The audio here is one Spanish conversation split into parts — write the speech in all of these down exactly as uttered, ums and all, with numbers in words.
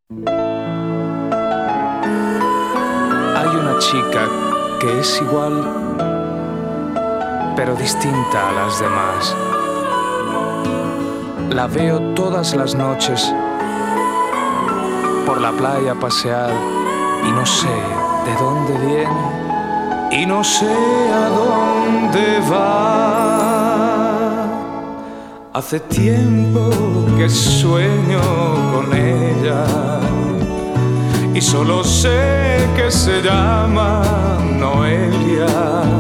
Hay una chica que es igual, pero distinta a las demás. La veo todas las noches por la playa pasear y no sé de dónde viene y no sé a dónde va. Hace tiempo que sueño con ella y solo sé que se llama Noelia.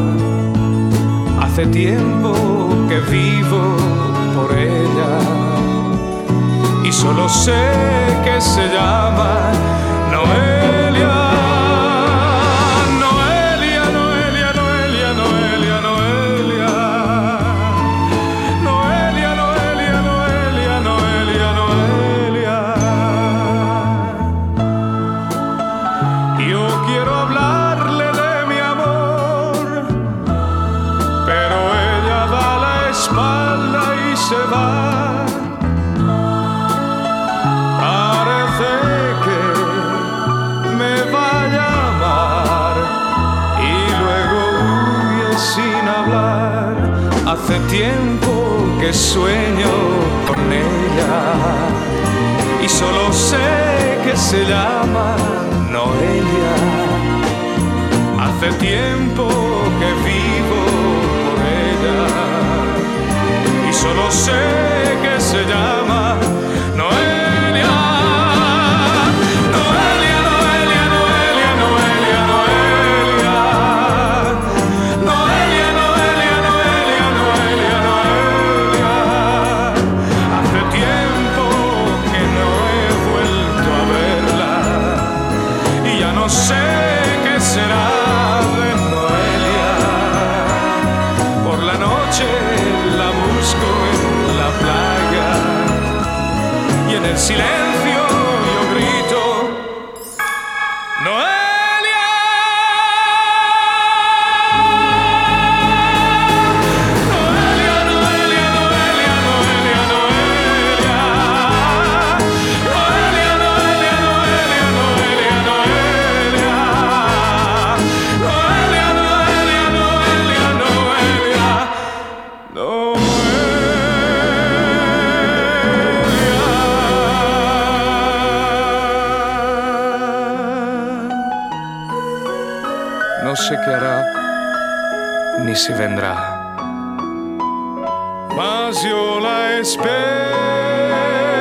Hace tiempo que vivo por ella y solo sé que se llama Noelia. Noelia, Noelia, Noelia, Noelia, Noelia. Noelia, Noelia, Noelia, Noelia, Noelia. Yo quiero hablarle de mi amor, pero ella da la espalda y se va. Parece que me va a llamar y luego huye sin hablar. Hace tiempo que sueño con ella y solo sé que se llama Noelia. Hace tiempo que vivo por ella y solo sé que se llama Noelia. Noelia, Noelia, Noelia, Noelia, Noelia. Noelia, Noelia, Noelia, Noelia, Noelia. Hace tiempo que no he vuelto a verla y ya no sé qué será de Noelia. Por la noche la busco en la playa y en el silencio yo grito Noelia. Noelia, Noelia, Noelia, Noelia, Noelia. Noelia, Noelia, Noelia, Noelia, Noelia. Noelia, Noelia, Noelia, Noelia, Noelia. No sé qué hará, ni si vendrá, mas yo la espero.